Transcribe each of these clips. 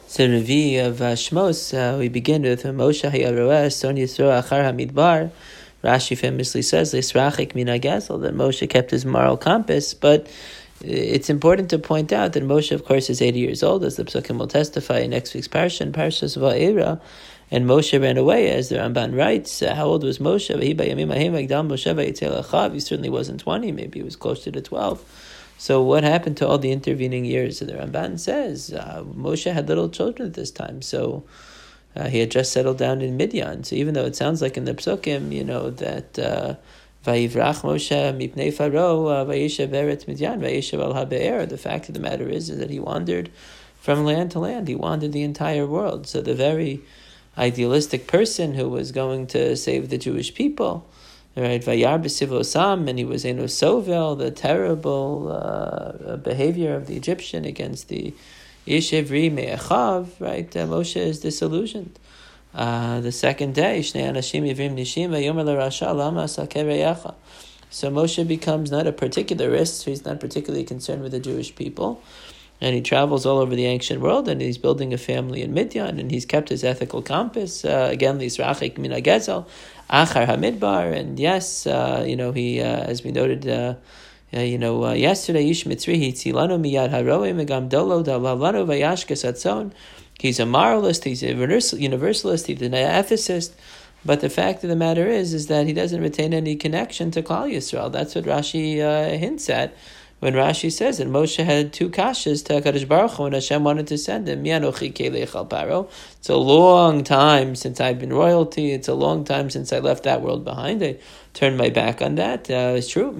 So Revi of Shmos, we begin with Moshe Hayaroeh Son Yisro Achar Hamidbar. Rashi famously says Lisrachik Min HaGezel, that Moshe kept his moral compass, but it's important to point out that Moshe, of course, is 80 years old, as the Psukim will testify in next week's parsha, Parshas Va'era, and Moshe ran away, as the Ramban writes. How old was Moshe? He certainly wasn't 20, maybe he was closer to 12. So what happened to all the intervening years? So the Ramban says Moshe had little children at this time, so he had just settled down in Midian. So even though it sounds like in the Psukim, that Vayivrach Moshe mipnei Faro vayishev eretz Midian vayishev al habe'er, the fact of the matter is that he wandered from land to land. He wandered the entire world. So the very idealistic person who was going to save the Jewish people, right? Vayar b'sivosam, and he was Eno Sovel, the terrible behavior of the Egyptian against the Yeshivri Me'achav, right? Moshe is disillusioned. The second day, Shnei Anashim Yivrim Nishim Vayomer LaRasha Lama Saker Reyacha. So Moshe becomes not a particularist, so he's not particularly concerned with the Jewish people, and he travels all over the ancient world, and he's building a family in Midian, and he's kept his ethical compass. Again, Lisrachik Min HaGezel, Achar Hamidbar, and yes, he, as we noted, yesterday, Ish Mitzri Hitzilanu Miyad Haroim Megam Dolo Dalalanu Vayashkas Atzon. He's a moralist, he's a universalist, he's an ethicist, but the fact of the matter is that he doesn't retain any connection to Klal Yisrael. That's what Rashi hints at when Rashi says that Moshe had two kashas to HaKadosh Baruch Hu, and Hashem wanted to send him. It's a long time since I've been royalty. It's a long time since I left that world behind. I turned my back on that. It's true.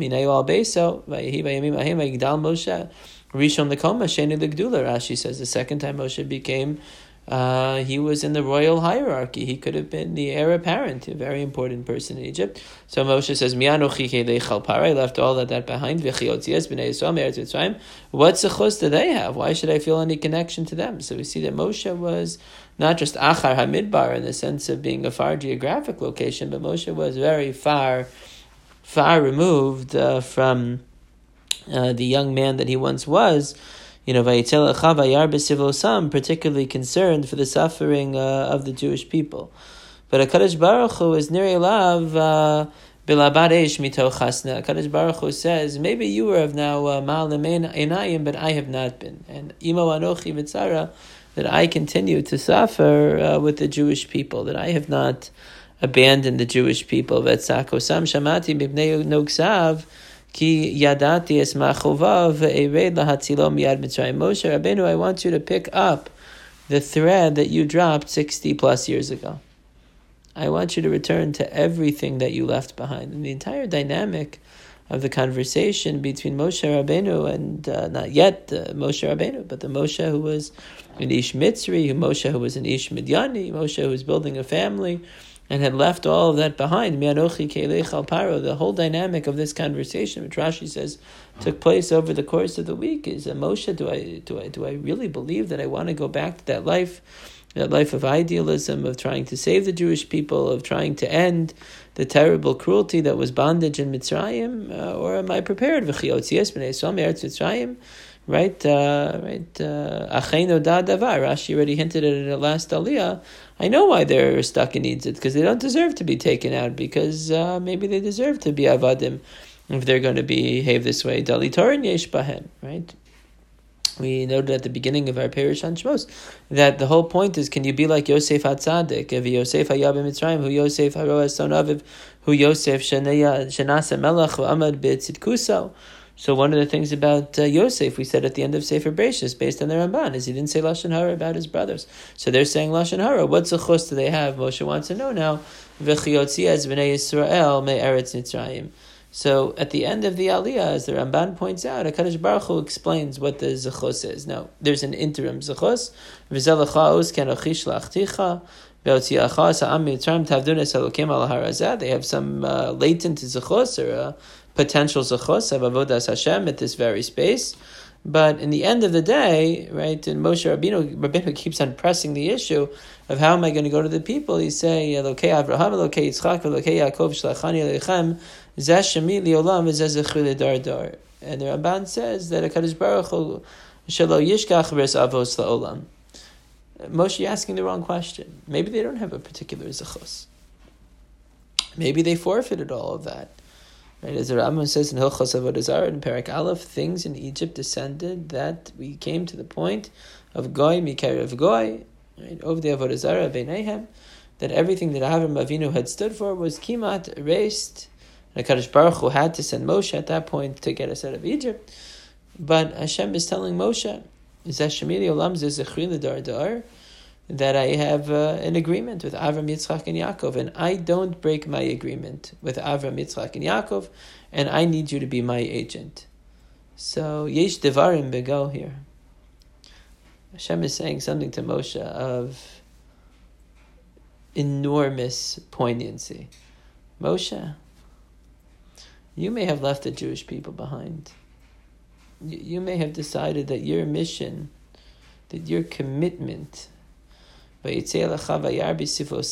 Moshe Rishon Lekoma Sheni Legdula. Rashi says the second time Moshe became, he was in the royal hierarchy. He could have been the heir apparent, a very important person in Egypt. So Moshe says, I left all of that behind. What zechus do they have? Why should I feel any connection to them? So we see that Moshe was not just Achar Hamidbar in the sense of being a far geographic location, but Moshe was very far removed from the young man that he once was. Particularly concerned for the suffering of the Jewish people. But HaKadosh Baruch Hu is nirei lav bilabad eish mitoch chasna. HaKadosh Baruch Hu says, maybe you were of now ma'alim einayim, but I have not been. And imo anochi v'tzara, that I continue to suffer with the Jewish people, that I have not abandoned the Jewish people. V'tzakosam shamati mibnei nogsav, Ki yadati es machovav ered lahatzilo miyad Mitzrayim. Moshe Rabbeinu, I want you to pick up the thread that you dropped 60 plus years ago. I want you to return to everything that you left behind. And the entire dynamic of the conversation between Moshe Rabbeinu and not yet Moshe Rabbeinu, but the Moshe who was an Ish Mitzri, Moshe who was an Ish Midyani, Moshe who was building a family, and had left all of that behind. The whole dynamic of this conversation, which Rashi says took place over the course of the week, is Moshe, do I really believe that I want to go back to that life of idealism, of trying to save the Jewish people, of trying to end the terrible cruelty that was bondage in Mitzrayim, or am I prepared? Right? Acheinu da davar. Rashi already hinted at it in the last aliyah. I know why they're stuck in Egypt, because they don't deserve to be taken out, because maybe they deserve to be avadim if they're going to behave this way. Dalitorin yesh bahem, right? We noted at the beginning of our Perish on Shmos that the whole point is, can you be like Yosef HaTzadik? If Yosef hayab Mitzrayim, who Yosef haro es son aviv, who Yosef shenasa melech, who amad b'tzidkuso. So one of the things about Yosef, we said at the end of Sefer Bereishis, based on the Ramban, is he didn't say Lashon Hara about his brothers. So they're saying Lashon Hara. What zechus do they have? Moshe wants to know now. V'chiyotzi ez b'nei Yisrael me'eretz Mitzrayim. So at the end of the Aliyah, as the Ramban points out, HaKadosh Baruch Hu explains what the zechus is. Now, there's an interim zechus. V'zel lecha ken ochish la'achticha. They have some latent zechus or potential zechus of avodas Hashem at this very space, but in the end of the day, right? And Moshe Rabbeinu keeps on pressing the issue of how am I going to go to the people? He say, "Elokei Avraham, Elokei Yitzchak, Elokei Yaakov, Shlachani Aleichem, Zeh Shemi Liolam, Zeh Zechri Ledar Dar." And the Ramban says that HaKadosh Baruch Hu Shelo Yishkach B'Res Avos LaOlam. Moshe, you're asking the wrong question. Maybe they don't have a particular zechus. Maybe they forfeited all of that. Right? As the Rambam says in Hilchos Avodah Zarah in Perek Aleph, things in Egypt descended that we came to the point of goy mikarev goy, right? Over the Avodah Zarah beineihem, that everything that Avram Avinu had stood for was kimat erased. And HaKadosh Baruch Hu had to send Moshe at that point to get us out of Egypt. But Hashem is telling Moshe, that I have an agreement with Avram, Yitzchak, and Yaakov, and I don't break my agreement with Avram, Yitzchak, and Yaakov, and I need you to be my agent. So, yesh devarim bego here. Hashem is saying something to Moshe of enormous poignancy. Moshe, you may have left the Jewish people behind. You may have decided that your mission, that your commitment, you may have decided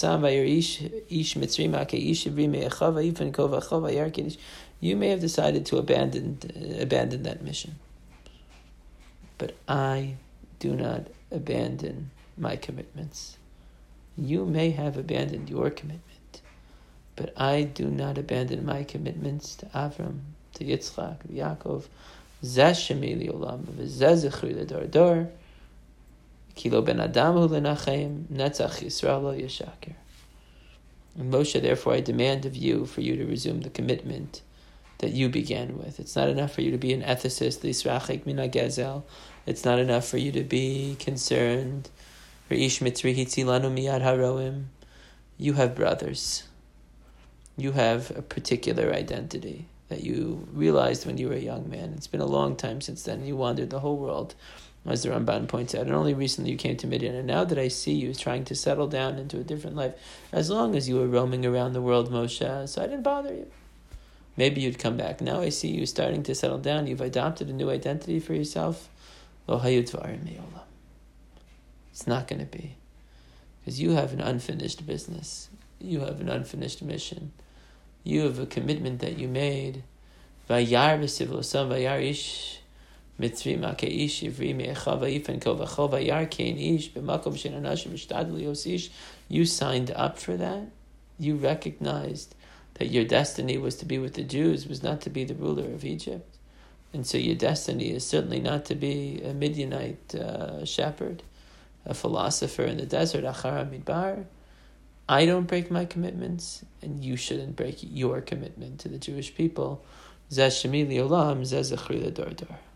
to abandon that mission. But I do not abandon my commitments. You may have abandoned your commitment, but I do not abandon my commitments to Avram, to Yitzchak, to Yaakov. Zeh shemi li'olam, v'zeh zechri l'dor dor. Kilo ben Adam hu lenachem, netzach Yisrael lo yeshaker. And Moshe, therefore, I demand of you for you to resume the commitment that you began with. It's not enough for you to be an ethicist, lisrachik min hagezel. It's not enough for you to be concerned. Reish mitzri hitzilanu miyad haroim. You have brothers. You have a particular identity that you realized when you were a young man. It's been a long time since then. You wandered the whole world, as the Ramban points out, and only recently you came to Midian. And now that I see you trying to settle down into a different life, as long as you were roaming around the world, Moshe, so I didn't bother you. Maybe you'd come back. Now I see you starting to settle down. You've adopted a new identity for yourself. Lo hayu dvarim me'olam. It's not going to be. Because you have an unfinished business. You have an unfinished mission. You have a commitment that you made. Vayar v'sivlosam vayar ish mitzri ma'keish ivri me'echav v'yifen kol v'chol vayar kein ish b'makom she'anashim v'shtadli yosish. You signed up for that. You recognized that your destiny was to be with the Jews, was not to be the ruler of Egypt. And so your destiny is certainly not to be a Midianite shepherd, a philosopher in the desert, Achar Midbar. I don't break my commitments, and you shouldn't break your commitment to the Jewish people. Zeh shemi li'olam, zeh zechri l'dor dor.